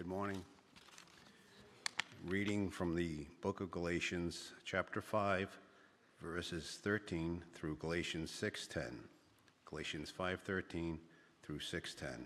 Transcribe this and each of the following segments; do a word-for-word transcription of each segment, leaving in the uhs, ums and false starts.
Good morning. Reading from the book of Galatians, chapter five, verses thirteen through Galatians six ten. Galatians five thirteen through six ten.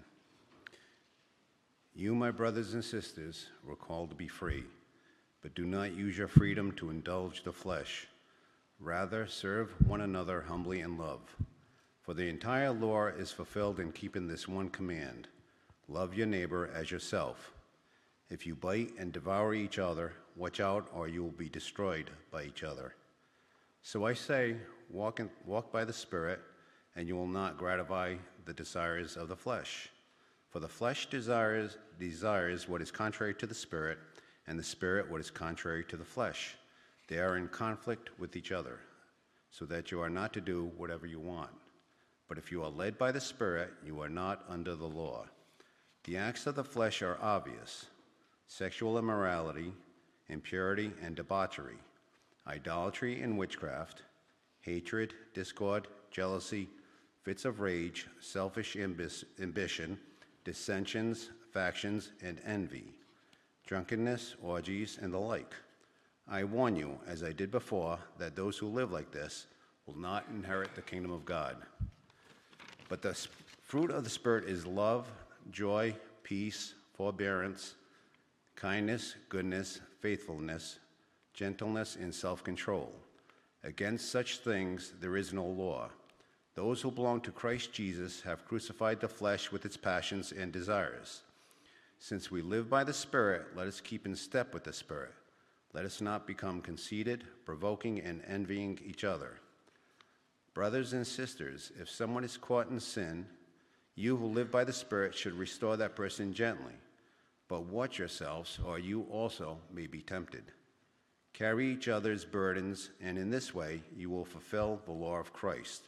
You, my brothers and sisters, were called to be free, but do not use your freedom to indulge the flesh. Rather, serve one another humbly in love. For the entire law is fulfilled in keeping this one command: love your neighbor as yourself. If you bite and devour each other, watch out, or you will be destroyed by each other. So I say, walk, in, walk by the Spirit, and you will not gratify the desires of the flesh. For the flesh desires, desires what is contrary to the Spirit, and the Spirit what is contrary to the flesh. They are in conflict with each other, so that you are not to do whatever you want. But if you are led by the Spirit, you are not under the law. The acts of the flesh are obvious: sexual immorality, impurity and debauchery, idolatry and witchcraft, hatred, discord, jealousy, fits of rage, selfish ambition, dissensions, factions, and envy, drunkenness, orgies, and the like. I warn you, as I did before, that those who live like this will not inherit the kingdom of God. But the fruit of the Spirit is love, joy, peace, forbearance, kindness, goodness, faithfulness, gentleness, and self-control. Against such things there is no law. Those who belong to Christ Jesus have crucified the flesh with its passions and desires. Since we live by the Spirit, let us keep in step with the Spirit. Let us not become conceited, provoking, and envying each other. Brothers and sisters, if someone is caught in sin, you who live by the Spirit should restore that person gently. But watch yourselves, or you also may be tempted. Carry each other's burdens, and in this way you will fulfill the law of Christ.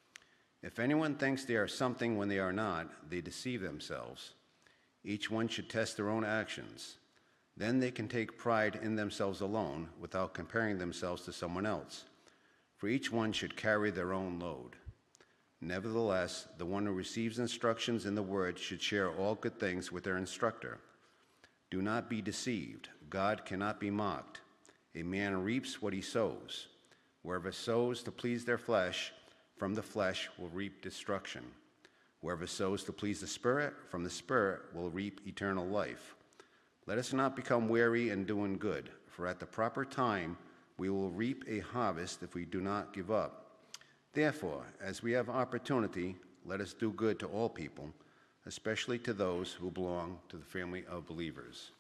If anyone thinks they are something when they are not, they deceive themselves. Each one should test their own actions. Then they can take pride in themselves alone without comparing themselves to someone else. For each one should carry their own load. Nevertheless, the one who receives instructions in the word should share all good things with their instructor. Do not be deceived. God cannot be mocked. A man reaps what he sows. Whoever sows to please their flesh, from the flesh will reap destruction. Whoever sows to please the Spirit, from the Spirit will reap eternal life. Let us not become weary in doing good, for at the proper time we will reap a harvest if we do not give up. Therefore, as we have opportunity, let us do good to all people, especially to those who belong to the family of believers.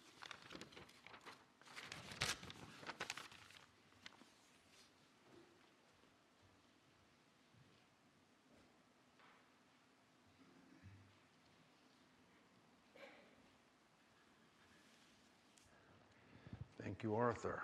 Thank you, Arthur.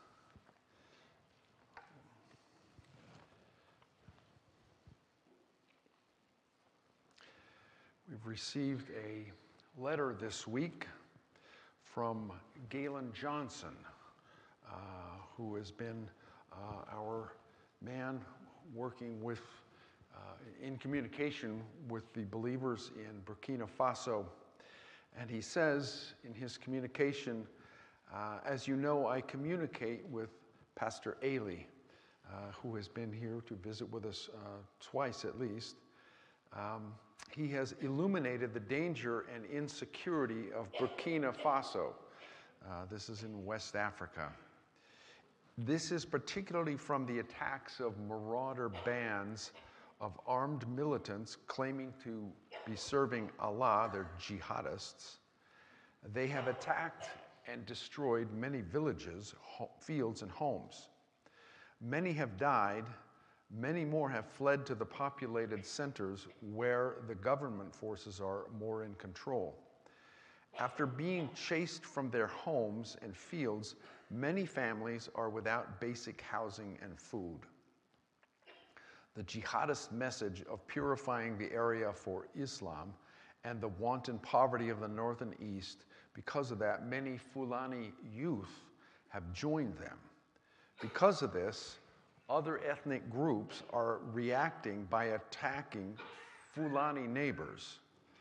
We've received a letter this week from Galen Johnson, uh, who has been uh, our man working with, uh, in communication with the believers in Burkina Faso. And he says in his communication, uh, as you know, I communicate with Pastor Ailey, uh, who has been here to visit with us uh, twice at least. Um, He has illuminated the danger and insecurity of Burkina Faso. Uh, this is in West Africa. This is particularly from the attacks of marauder bands of armed militants claiming to be serving Allah, they're jihadists. They have attacked and destroyed many villages, fields, and homes. Many have died. Many more have fled to the populated centers where the government forces are more in control. After being chased from their homes and fields, many families are without basic housing and food. The jihadist message of purifying the area for Islam and the wanton poverty of the north and east, because of that, many Fulani youth have joined them. Because of this, other ethnic groups are reacting by attacking Fulani neighbors.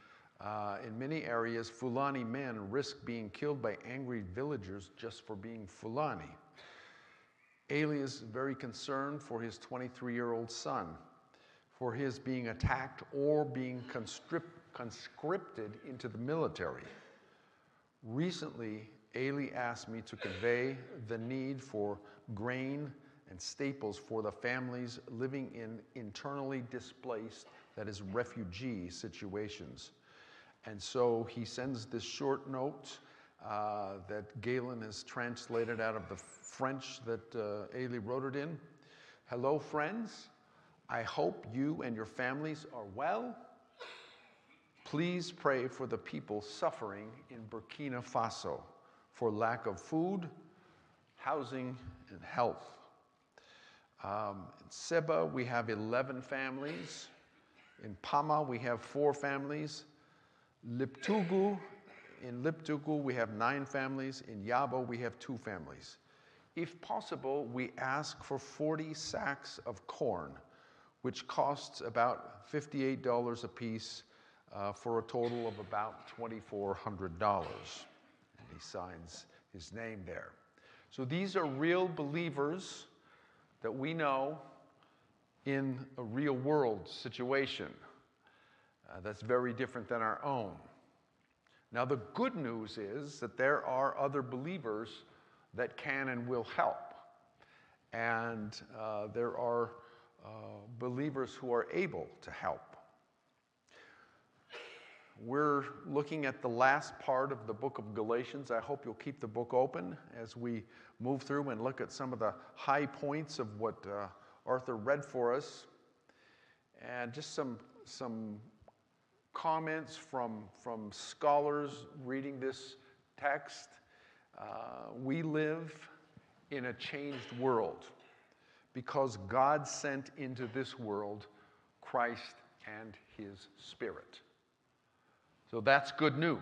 Uh, in many areas, Fulani men risk being killed by angry villagers just for being Fulani. Ailey is very concerned for his twenty-three-year-old son, for his being attacked or being conscript, conscripted into the military. Recently, Ailey asked me to convey the need for grain and staples for the families living in internally displaced, that is, refugee situations. And so he sends this short note uh, that Galen has translated out of the French that uh, Ailey wrote it in. Hello, friends. I hope you and your families are well. Please pray for the people suffering in Burkina Faso for lack of food, housing, and health. Um, in Seba, we have eleven families. In Pama, we have four families. Liptugu, in Liptugu, we have nine families. In Yabo, we have two families. If possible, we ask for forty sacks of corn, which costs about fifty-eight dollars a piece uh, for a total of about twenty-four hundred dollars. And he signs his name there. So these are real believers that we know in a real world situation. Uh, that's very different than our own. Now, the good news is that there are other believers that can and will help. And uh, there are uh, believers who are able to help. We're looking at the last part of the book of Galatians. I hope you'll keep the book open as we move through and look at some of the high points of what uh, Arthur read for us. And just some, some comments from, from scholars reading this text. Uh, we live in a changed world because God sent into this world Christ and his Spirit. So that's good news.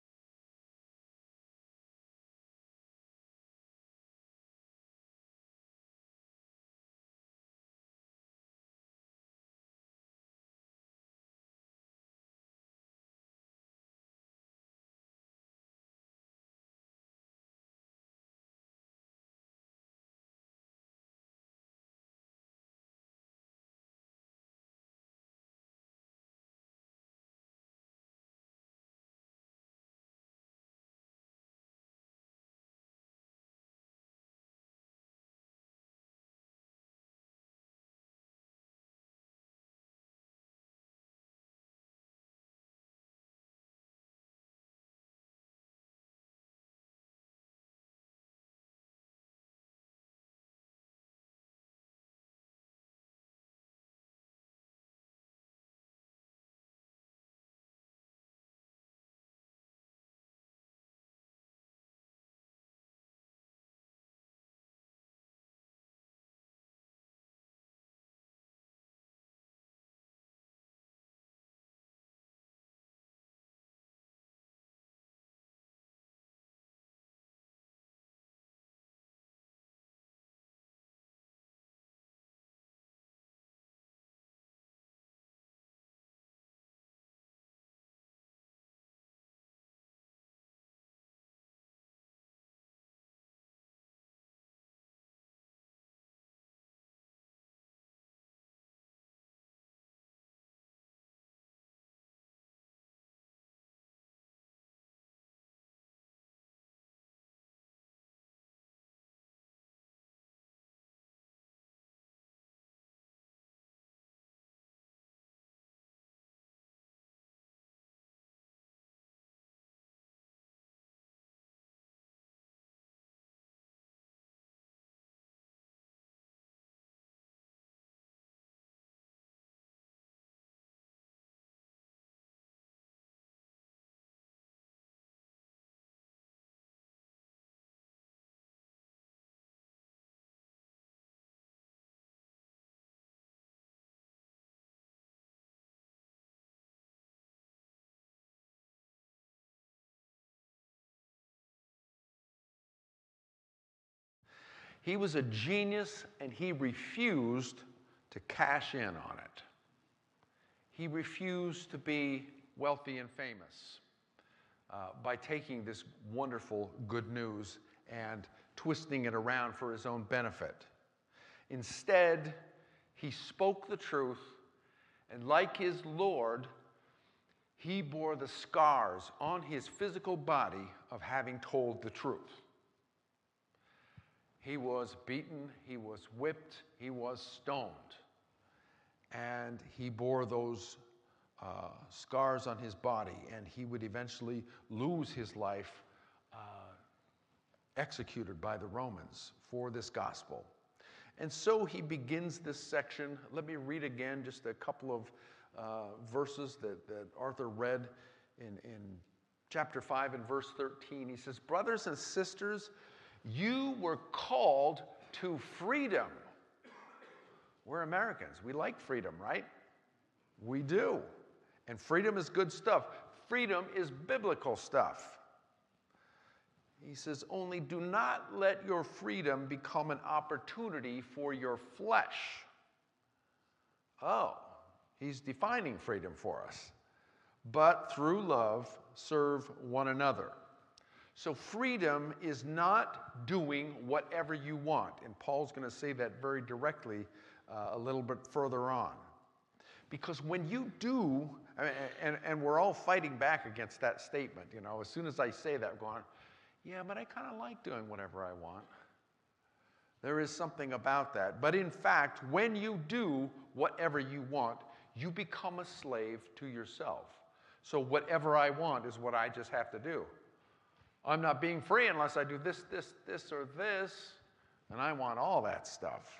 He was a genius, and he refused to cash in on it. He refused to be wealthy and famous uh, by taking this wonderful good news and twisting it around for his own benefit. Instead, he spoke the truth, and like his Lord, he bore the scars on his physical body of having told the truth. He was beaten, he was whipped, he was stoned. And he bore those uh, scars on his body, and he would eventually lose his life uh, executed by the Romans for this gospel. And so he begins this section. Let me read again just a couple of uh, verses that, that Arthur read in, in chapter five and verse thirteen. He says, "Brothers and sisters, you were called to freedom." We're Americans. We like freedom, right? We do. And freedom is good stuff. Freedom is biblical stuff. He says, "Only do not let your freedom become an opportunity for your flesh." Oh, he's defining freedom for us. "But through love, serve one another." So freedom is not doing whatever you want. And Paul's going to say that very directly uh, a little bit further on. Because when you do, I mean, and, and we're all fighting back against that statement, you know, as soon as I say that, we're going, yeah, but I kind of like doing whatever I want. There is something about that. But in fact, when you do whatever you want, you become a slave to yourself. So whatever I want is what I just have to do. I'm not being free unless I do this, this, this, or this, and I want all that stuff.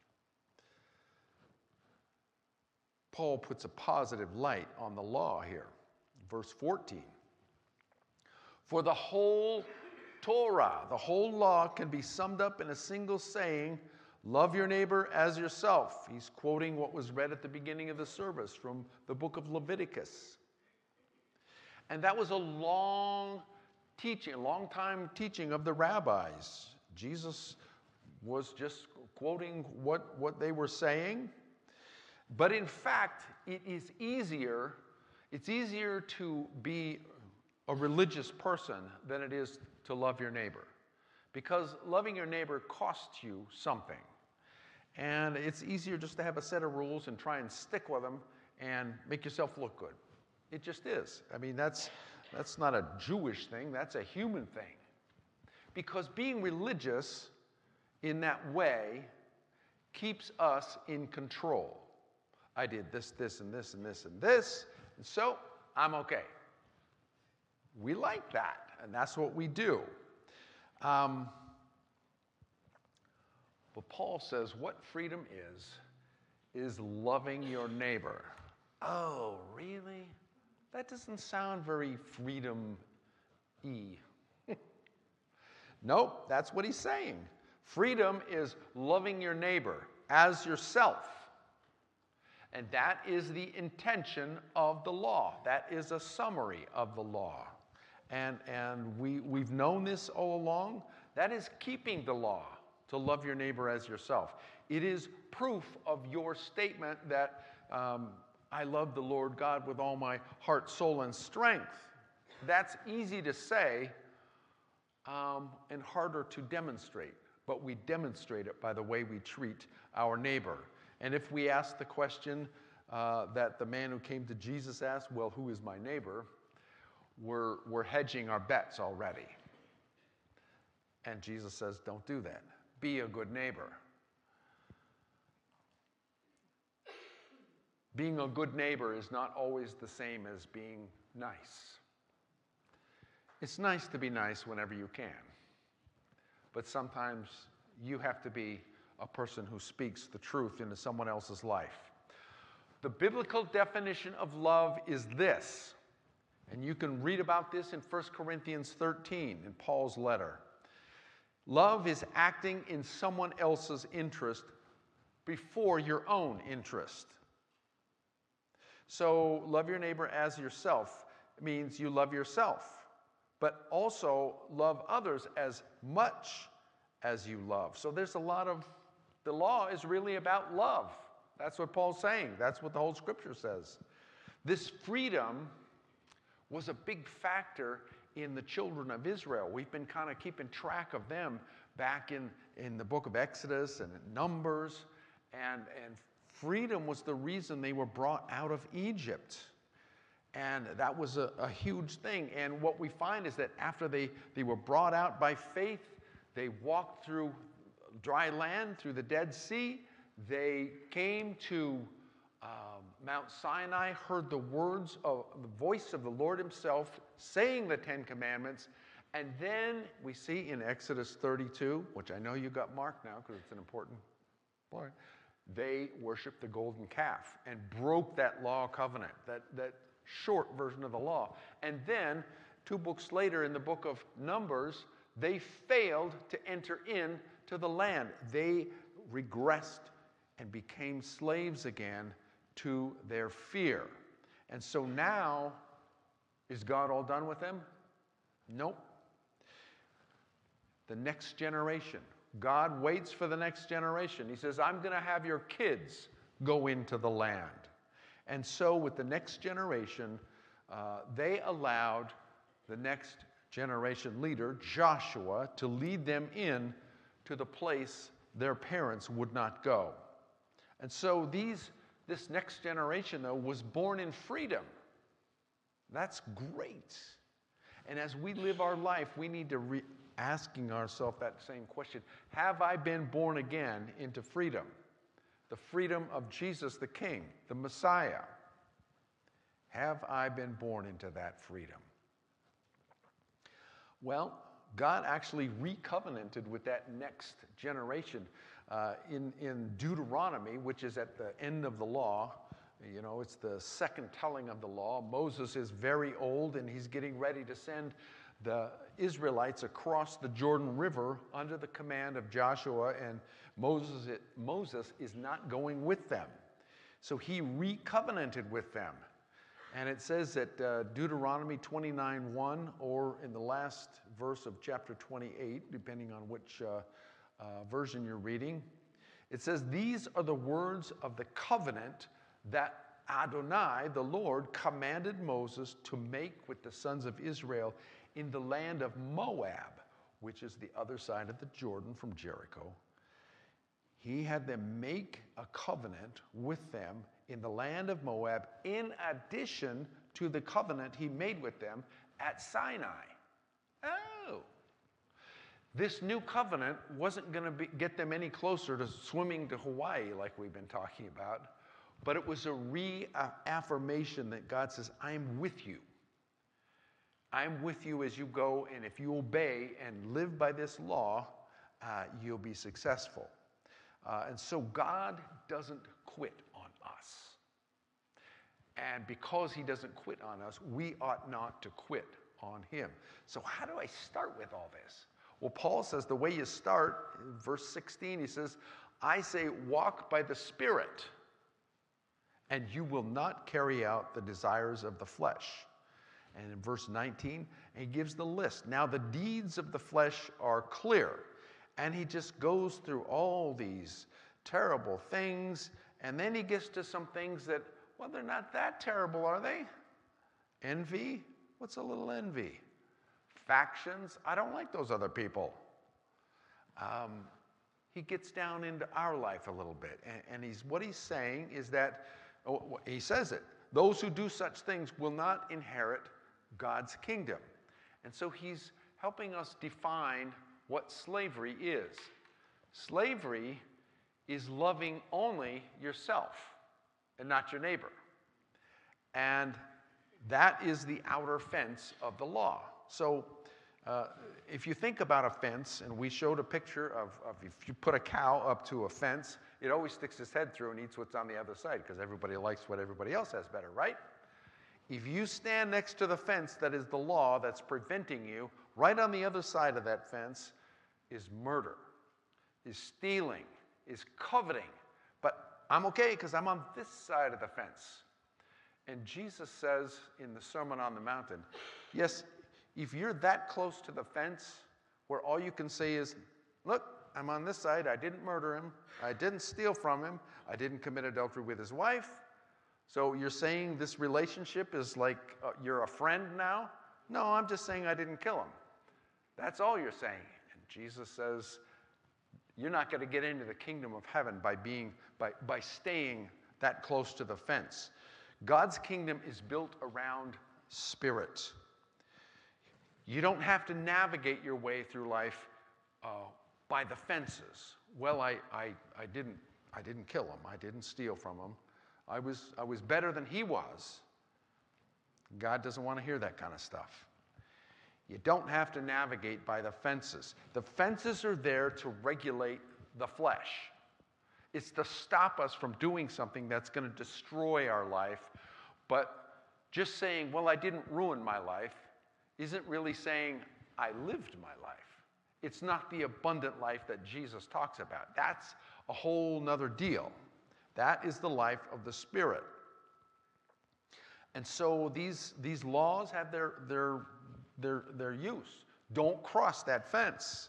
Paul puts a positive light on the law here. Verse fourteen. "For the whole Torah, the whole law, can be summed up in a single saying, love your neighbor as yourself." He's quoting what was read at the beginning of the service from the book of Leviticus. And that was a long teaching, a long time teaching of the rabbis. Jesus was just quoting what, what they were saying. But in fact, it is easier, it's easier to be a religious person than it is to love your neighbor. Because loving your neighbor costs you something. And it's easier just to have a set of rules and try and stick with them and make yourself look good. It just is. I mean, that's, that's not a Jewish thing, that's a human thing. Because being religious in that way keeps us in control. I did this, this, and this, and this, and this, and so I'm okay. We like that, and that's what we do. Um, but Paul says what freedom is, is loving your neighbor. Oh, really? That doesn't sound very freedom-y. Nope, that's what he's saying. Freedom is loving your neighbor as yourself. And that is the intention of the law. That is a summary of the law. And, and we, we've known this all along. That is keeping the law, to love your neighbor as yourself. It is proof of your statement that um, I love the Lord God with all my heart, soul, and strength. That's easy to say um, and harder to demonstrate. But we demonstrate it by the way we treat our neighbor. And if we ask the question uh, that the man who came to Jesus asked, well, who is my neighbor? We're, we're hedging our bets already. And Jesus says, don't do that. Be a good neighbor. Being a good neighbor is not always the same as being nice. It's nice to be nice whenever you can. But sometimes you have to be a person who speaks the truth into someone else's life. The biblical definition of love is this, and you can read about this in First Corinthians thirteen in Paul's letter. Love is acting in someone else's interest before your own interest. So love your neighbor as yourself means you love yourself, but also love others as much as you love. So there's a lot of, the law is really about love. That's what Paul's saying. That's what the whole scripture says. This freedom was a big factor in the children of Israel. We've been kind of keeping track of them back in, in the book of Exodus and Numbers. And, and freedom was the reason they were brought out of Egypt. And that was a, a huge thing. And what we find is that after they, they were brought out by faith, they walked through dry land, through the Dead Sea. They came to um, Mount Sinai, heard the words of the voice of the Lord himself saying the Ten Commandments. And then we see in Exodus thirty-two, which I know you got marked now because it's an important point, they worshiped the golden calf and broke that law covenant, that, that short version of the law. And then, two books later in the book of Numbers, they failed to enter into the land. They regressed and became slaves again to their fear. And so now, is God all done with them? Nope. The next generation. God waits for the next generation. He says, I'm going to have your kids go into the land. And so with the next generation, uh, they allowed the next generation leader, Joshua, to lead them in to the place their parents would not go. And so these, this next generation, though, was born in freedom. That's great. And as we live our life, we need to be asking ourselves that same question. Have I been born again into freedom? The freedom of Jesus the King, the Messiah. Have I been born into that freedom? Well, God actually recovenanted with that next generation uh, in, in Deuteronomy, which is at the end of the law. You know, it's the second telling of the law. Moses is very old, and he's getting ready to send the Israelites across the Jordan River under the command of Joshua, and Moses, Moses is not going with them. So he recovenanted with them. And it says that uh, Deuteronomy twenty-nine one, or in the last verse of chapter twenty-eight, depending on which uh, uh, version you're reading, it says, these are the words of the covenant that Adonai, the Lord, commanded Moses to make with the sons of Israel in the land of Moab, which is the other side of the Jordan from Jericho. He had them make a covenant with them in the land of Moab, in addition to the covenant he made with them at Sinai. Oh. This new covenant wasn't going to get them any closer to swimming to Hawaii like we've been talking about, but it was a reaffirmation that God says, I'm with you. I'm with you as you go, and if you obey and live by this law, uh, you'll be successful. Uh, and so God doesn't quit on us. And because he doesn't quit on us, we ought not to quit on him. So how do I start with all this? Well, Paul says the way you start, in verse sixteen, he says, I say walk by the Spirit, and you will not carry out the desires of the flesh. And in verse nineteen, he gives the list. Now the deeds of the flesh are clear. And he just goes through all these terrible things. And then he gets to some things that, well, they're not that terrible, are they? Envy? What's a little envy? Factions? I don't like those other people. Um, he gets down into our life a little bit. And, and he's, what he's saying is that, oh, he says it, those who do such things will not inherit God's kingdom. And so he's helping us define what slavery is. Slavery is loving only yourself and not your neighbor. And that is the outer fence of the law. So uh, if you think about a fence, and we showed a picture of, of if you put a cow up to a fence, it always sticks its head through and eats what's on the other side because everybody likes what everybody else has better, right? If you stand next to the fence that is the law that's preventing you, right on the other side of that fence is murder, is stealing, is coveting. But I'm okay because I'm on this side of the fence. And Jesus says in the Sermon on the Mountain, yes, if you're that close to the fence where all you can say is, look, I'm on this side, I didn't murder him, I didn't steal from him, I didn't commit adultery with his wife, So you're saying this relationship is like uh, you're a friend now? No, I'm just saying I didn't kill him. That's all you're saying. And Jesus says, you're not going to get into the kingdom of heaven by being by, by staying that close to the fence. God's kingdom is built around spirit. You don't have to navigate your way through life uh, by the fences. Well, I, I, I, didn't, I didn't kill him. I didn't steal from him. I was, I was better than he was. God doesn't want to hear that kind of stuff. You don't have to navigate by the fences. The fences are there to regulate the flesh. It's to stop us from doing something that's going to destroy our life. But just saying, well, I didn't ruin my life, isn't really saying I lived my life. It's not the abundant life that Jesus talks about. That's a whole nother deal. That is the life of the Spirit. And so these, these laws have their, their, their, their use. Don't cross that fence,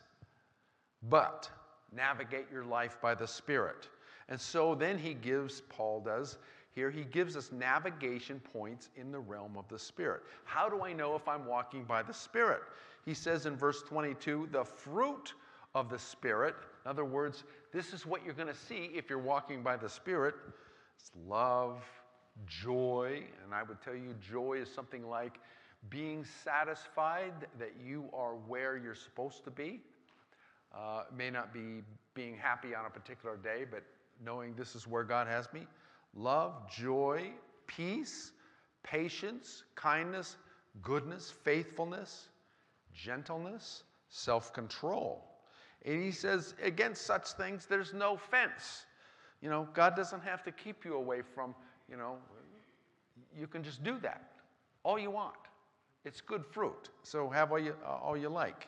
but navigate your life by the Spirit. And so then he gives, Paul does, here he gives us navigation points in the realm of the Spirit. How do I know if I'm walking by the Spirit? He says in verse twenty-two, the fruit of the Spirit. In other words, this is what you're going to see if you're walking by the Spirit. It's love, joy, and I would tell you joy is something like being satisfied that you are where you're supposed to be. Uh, it may not be being happy on a particular day, but knowing this is where God has me. Love, joy, peace, patience, kindness, goodness, faithfulness, gentleness, self-control. And he says, against such things, there's no fence. You know, God doesn't have to keep you away from, you know, you can just do that. All you want. It's good fruit. So have all you, uh, all you like.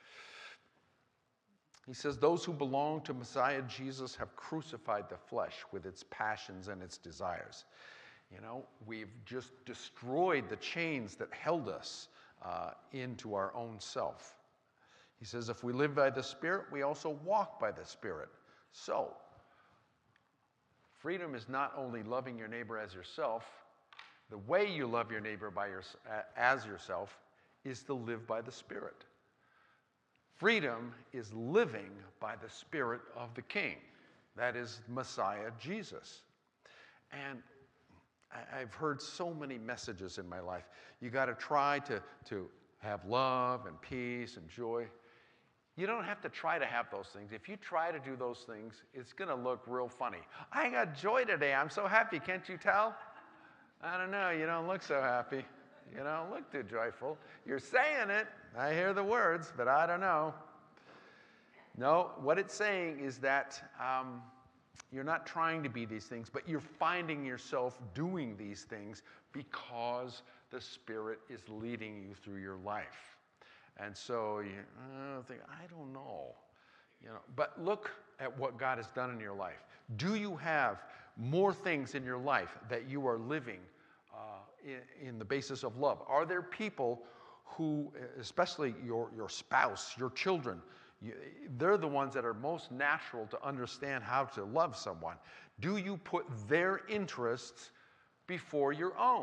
He says, those who belong to Messiah Jesus have crucified the flesh with its passions and its desires. You know, we've just destroyed the chains that held us uh, into our own self. He says, if we live by the Spirit, we also walk by the Spirit. So, freedom is not only loving your neighbor as yourself. The way you love your neighbor by your, as yourself is to live by the Spirit. Freedom is living by the Spirit of the King. That is Messiah Jesus. And I've heard so many messages in my life. You got to try to, to have love and peace and joy. You don't have to try to have those things. If you try to do those things, it's going to look real funny. I got joy today. I'm so happy. Can't you tell? I don't know. You don't look so happy. You don't look too joyful. You're saying it. I hear the words, but I don't know. No, what it's saying is that um, you're not trying to be these things, but you're finding yourself doing these things because the Spirit is leading you through your life. And so you uh, think, I don't know. You know, but look at what God has done in your life. Do you have more things in your life that you are living uh, in, in the basis of love? Are there people who, especially your, your spouse, your children, you, they're the ones that are most natural to understand how to love someone. Do you put their interests before your own?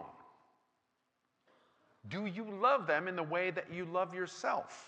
Do you love them in the way that you love yourself?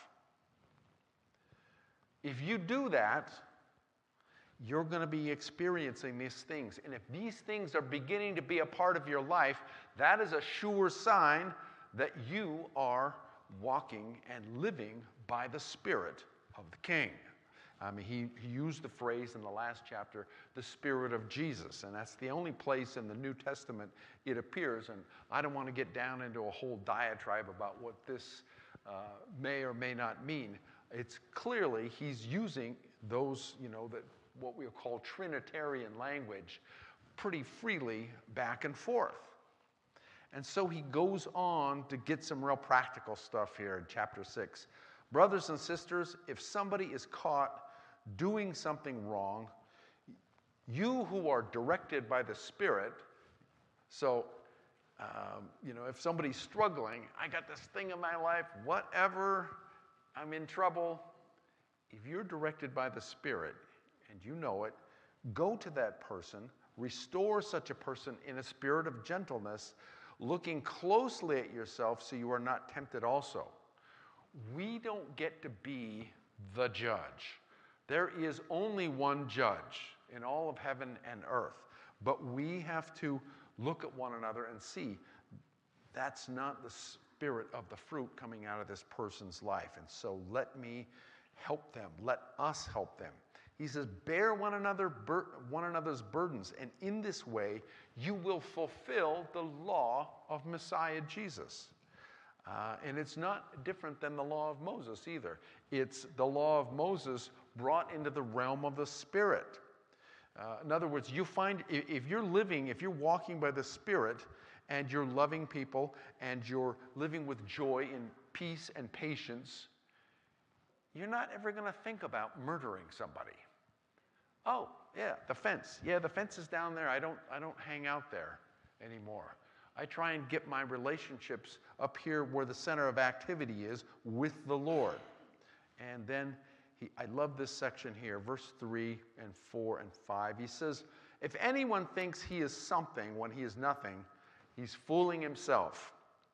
If you do that, you're going to be experiencing these things. And if these things are beginning to be a part of your life, that is a sure sign that you are walking and living by the Spirit of the King. I mean, he, he used the phrase in the last chapter, the Spirit of Jesus, and that's the only place in the New Testament it appears. And I don't want to get down into a whole diatribe about what this uh, may or may not mean. It's clearly he's using those, you know, that what we'll call Trinitarian language pretty freely back and forth. And so he goes on to get some real practical stuff here in chapter six. Brothers and sisters, if somebody is caught doing something wrong, you who are directed by the Spirit, so, um, you know, if somebody's struggling, I got this thing in my life, whatever, I'm in trouble. If you're directed by the Spirit and you know it, go to that person, Restore such a person in a spirit of gentleness, looking closely at yourself so you are not tempted also. We don't get to be the judge. There is only one judge in all of heaven and earth. But we have to look at one another and see that's not the spirit of the fruit coming out of this person's life. And so let me help them. Let us help them. He says, bear one another bur- one another's burdens, and in this way you will fulfill the law of Messiah Jesus. Uh, and it's not different than the law of Moses either. It's the law of Moses brought into the realm of the Spirit. Uh, in other words, you find if, if you're living, if you're walking by the Spirit, and you're loving people, and you're living with joy and peace and patience, you're not ever going to think about murdering somebody. Oh, yeah, the fence. Yeah, the fence is down there. I don't, I don't hang out there anymore. I try and get my relationships up here where the center of activity is with the Lord. And then he, I love this section here, verse three and four and five. He says, if anyone thinks he is something when he is nothing, he's fooling himself.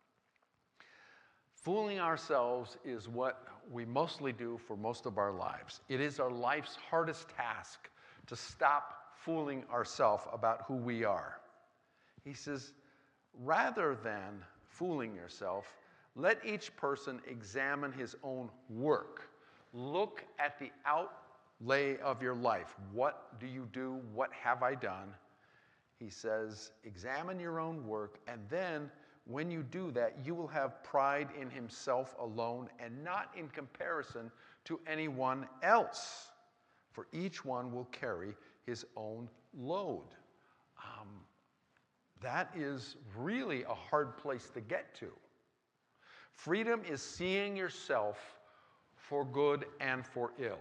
Fooling ourselves is what we mostly do for most of our lives. It is our life's hardest task to stop fooling ourselves about who we are. He says, rather than fooling yourself, let each person examine his own work. Look at the outlay of your life. What do you do? What have I done? He says, examine your own work, and then when you do that, you will have pride in himself alone and not in comparison to anyone else. For each one will carry his own load. Um, that is really a hard place to get to. Freedom is seeing yourself for good and for ill.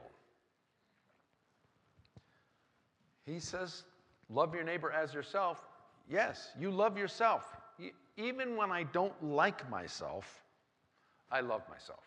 He says, love your neighbor as yourself. Yes, you love yourself. Even when I don't like myself, I love myself.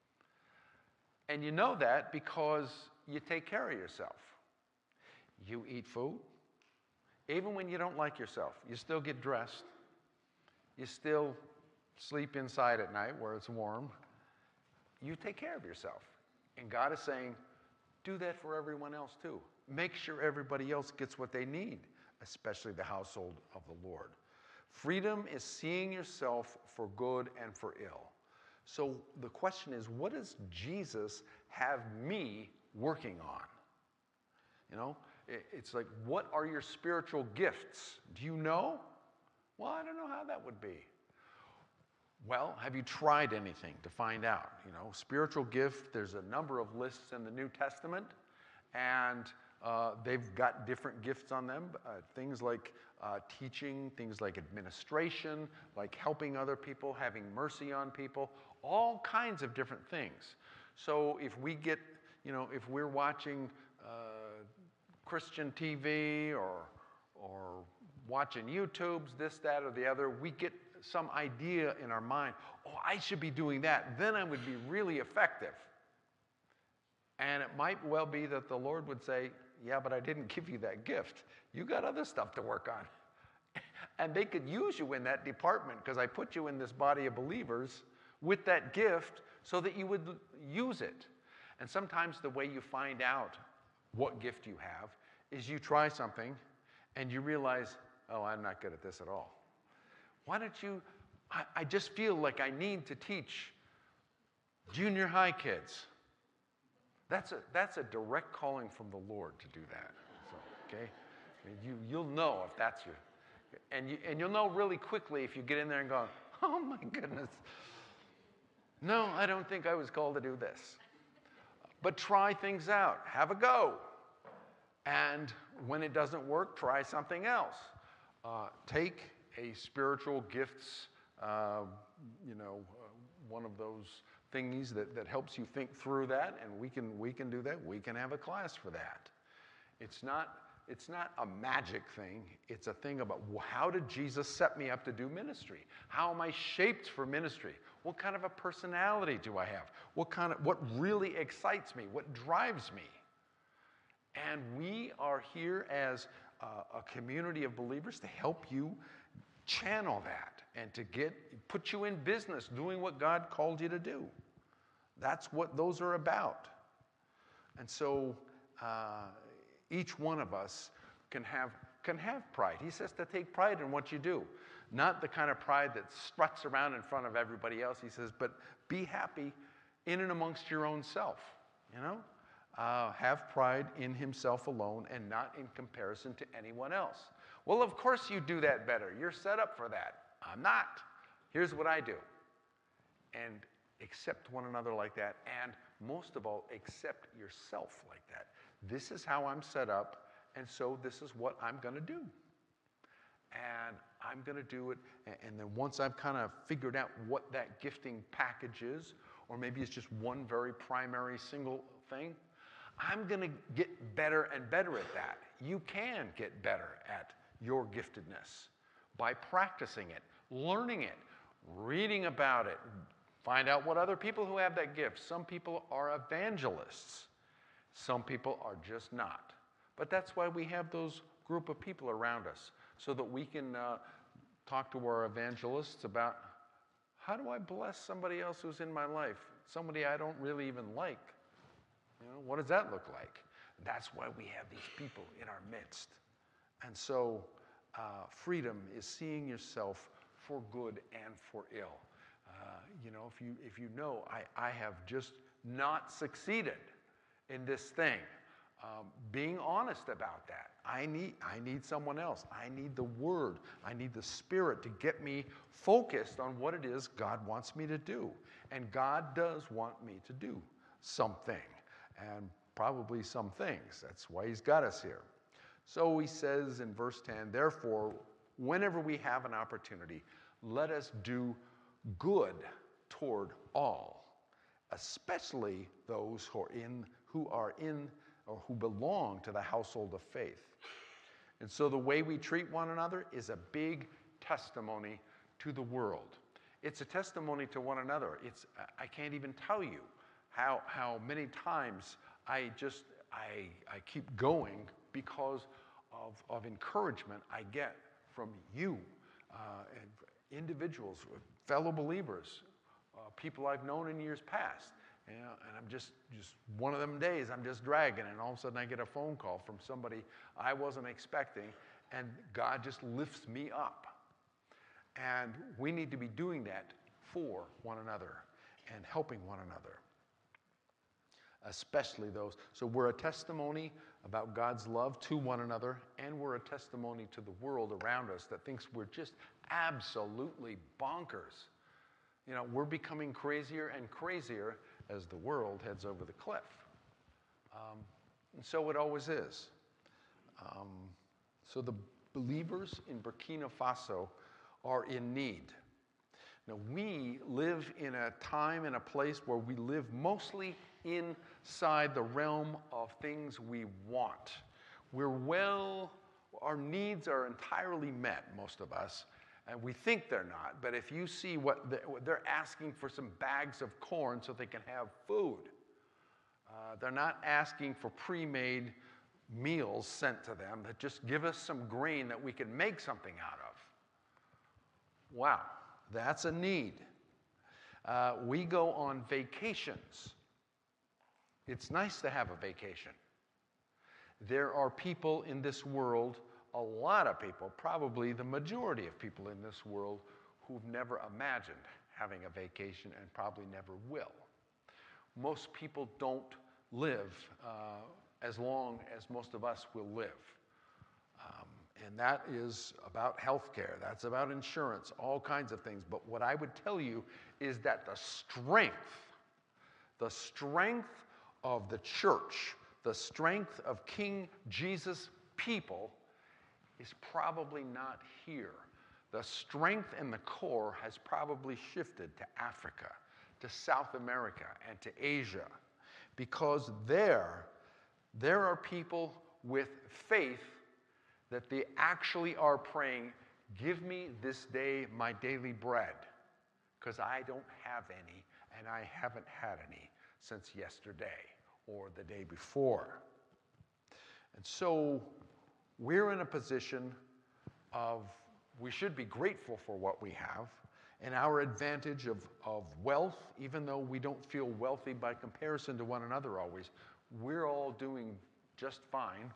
And you know that because you take care of yourself. You eat food. Even when you don't like yourself, you still get dressed. You still sleep inside at night where it's warm. You take care of yourself. And God is saying, do that for everyone else too. Make sure everybody else gets what they need, especially the household of the Lord. Freedom is seeing yourself for good and for ill. So the question is, what does Jesus have me working on? You know, it's like, what are your spiritual gifts? Do you know? Well, I don't know how that would be. Well, have you tried anything to find out? You know, spiritual gift, there's a number of lists in the New Testament, and uh, they've got different gifts on them. Uh, things like uh, teaching, things like administration, like helping other people, having mercy on people, all kinds of different things. So if we get, you know, if we're watching uh, Christian T V or, or watching YouTubes, this, that, or the other, we get some idea in our mind, oh, I should be doing that. Then I would be really effective. And it might well be that the Lord would say, yeah, but I didn't give you that gift. You got other stuff to work on. And they could use you in that department because I put you in this body of believers with that gift so that you would use it. And sometimes the way you find out what gift you have is you try something and you realize, oh, I'm not good at this at all. Why don't you, I, I just feel like I need to teach junior high kids. That's a, that's a direct calling from the Lord to do that. So, okay? You, you'll know if that's your, and, you, and you'll know really quickly if you get in there and go, oh my goodness. No, I don't think I was called to do this. But try things out. Have a go. And when it doesn't work, try something else. Uh, take a spiritual gifts, uh, you know, uh, one of those thingies that, that helps you think through that, and we can we can do that. We can have a class for that. It's not it's not a magic thing. It's a thing about how did Jesus set me up to do ministry? How am I shaped for ministry? What kind of a personality do I have? What kind of what really excites me? What drives me? And we are here as uh, a community of believers to help you channel that and to get put you in business doing what God called you to do. That's what those are about. And so uh, each one of us can have can have pride. He says to take pride in what you do. Not the kind of pride that struts around in front of everybody else. He says, but be happy in and amongst your own self, you know? Uh, have pride in himself alone and not in comparison to anyone else. Well, of course you do that better. You're set up for that. I'm not. Here's what I do. And accept one another like that, and most of all, accept yourself like that. This is how I'm set up, and so this is what I'm going to do. And I'm going to do it, and then once I've kind of figured out what that gifting package is, or maybe it's just one very primary single thing, I'm going to get better and better at that. You can get better at your giftedness by practicing it, learning it, reading about it, find out what other people who have that gift. Some people are evangelists. Some people are just not. But that's why we have those group of people around us, so that we can uh, talk to our evangelists about how do I bless somebody else who's in my life, somebody I don't really even like. You know, what does that look like? That's why we have these people in our midst. And so uh, freedom is seeing yourself for good and for ill. Uh, you know, if you, if you know, I, I have just not succeeded in this thing, um, being honest about that. I need, I need someone else. I need the Word. I need the Spirit to get me focused on what it is God wants me to do. And God does want me to do something, and probably some things. That's why he's got us here. So he says in verse ten, therefore, whenever we have an opportunity, let us do good toward all, especially those who are in, who are in or who belong to the household of faith. And so the way we treat one another is a big testimony to the world. It's a testimony to one another. It's, I can't even tell you how, how many times I just, I, I keep going because of, of encouragement I get from you, uh, and individuals, fellow believers, uh, people I've known in years past. You know, and I'm just, just one of them days, I'm just dragging, and all of a sudden I get a phone call from somebody I wasn't expecting, and God just lifts me up. And we need to be doing that for one another and helping one another, especially those. So we're a testimony about God's love to one another, and we're a testimony to the world around us that thinks we're just absolutely bonkers. You know, we're becoming crazier and crazier as the world heads over the cliff. Um, and so it always is. Um, so the believers in Burkina Faso are in need. Now, we live in a time and a place where we live mostly inside the realm of things we want. We're well, our needs are entirely met, most of us. And we think they're not, but if you see what they're, they're asking for, some bags of corn so they can have food. Uh, they're not asking for pre-made meals sent to them that just give us some grain that we can make something out of. Wow, that's a need. Uh, we go on vacations. It's nice to have a vacation. There are people in this world, a lot of people, probably the majority of people in this world, who've never imagined having a vacation and probably never will. Most people don't live uh, as long as most of us will live. Um, and that is about health care, that's about insurance, all kinds of things. But what I would tell you is that the strength, the strength of the church, the strength of King Jesus' people is probably not here. The strength and the core has probably shifted to Africa, to South America, and to Asia, because there, there are people with faith that they actually are praying, give me this day my daily bread, because I don't have any, and I haven't had any since yesterday or the day before. And so we're in a position of, we should be grateful for what we have and our advantage of, of wealth, even though we don't feel wealthy by comparison to one another always. We're all doing just fine.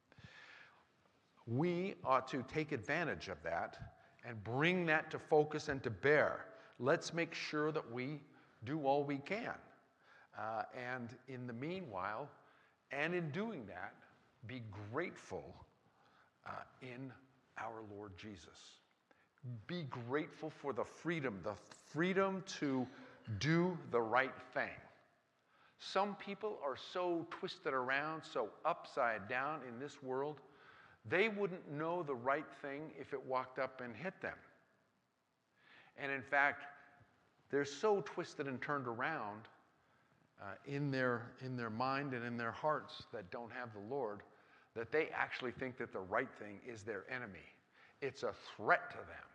We ought to take advantage of that and bring that to focus and to bear. Let's make sure that we do all we can. Uh, and in the meanwhile, and in doing that, be grateful uh, in our Lord Jesus. Be grateful for the freedom, the freedom to do the right thing. Some people are so twisted around, so upside down in this world, they wouldn't know the right thing if it walked up and hit them. And in fact, they're so twisted and turned around uh, in their, in their mind and in their hearts that don't have the Lord, that they actually think that the right thing is their enemy. It's a threat to them.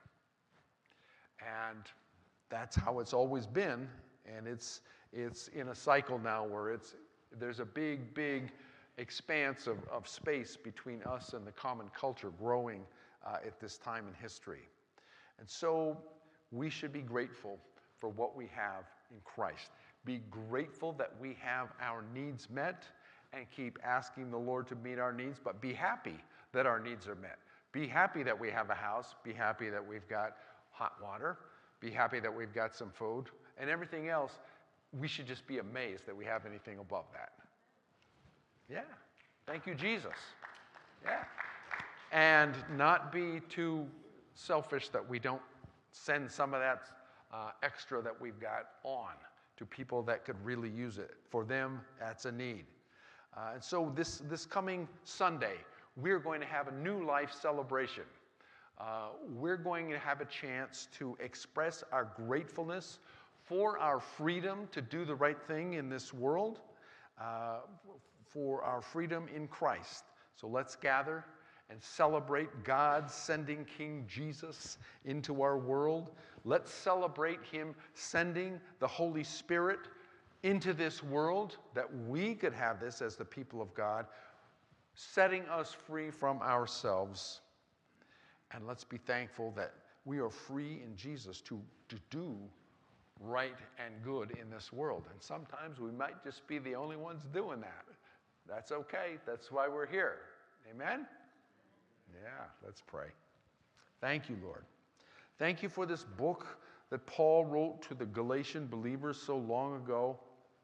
And that's how it's always been. And it's, it's in a cycle now where it's, there's a big, big expanse of, of space between us and the common culture growing uh, at this time in history. And so we should be grateful for what we have in Christ. Be grateful that we have our needs met and keep asking the Lord to meet our needs, but be happy that our needs are met. Be happy that we have a house. Be happy that we've got hot water. Be happy that we've got some food. And everything else, we should just be amazed that we have anything above that. Yeah. Thank you, Jesus. Yeah. And not be too selfish that we don't send some of that uh, extra that we've got on to people that could really use it. For them, that's a need. Uh, and so this, this coming Sunday, we're going to have a new life celebration. Uh, we're going to have a chance to express our gratefulness for our freedom to do the right thing in this world, uh, for our freedom in Christ. So let's gather and celebrate God sending King Jesus into our world. Let's celebrate him sending the Holy Spirit into this world, that we could have this as the people of God, setting us free from ourselves. And let's be thankful that we are free in Jesus to, to do right and good in this world. And sometimes we might just be the only ones doing that. That's okay. That's why we're here. Amen? Yeah, let's pray. Thank you, Lord. Thank you for this book that Paul wrote to the Galatian believers so long ago,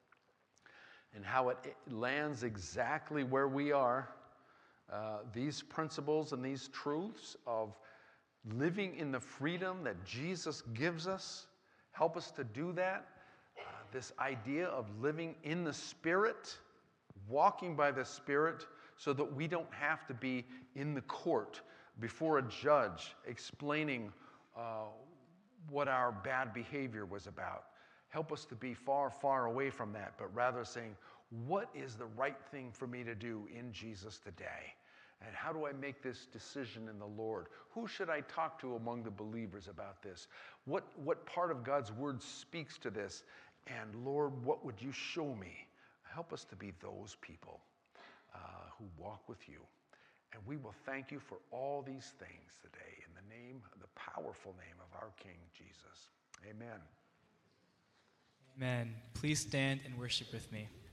and how it lands exactly where we are. Uh, these principles and these truths of living in the freedom that Jesus gives us, help us to do that. Uh, this idea of living in the Spirit, walking by the Spirit, so that we don't have to be in the court before a judge explaining uh, what our bad behavior was about. Help us to be far, far away from that, but rather saying, what is the right thing for me to do in Jesus today? And how do I make this decision in the Lord? Who should I talk to among the believers about this? What, what part of God's word speaks to this? And Lord, what would you show me? Help us to be those people uh, who walk with you. And we will thank you for all these things today in the name, the powerful name of our King Jesus. Amen. Amen. Please stand and worship with me.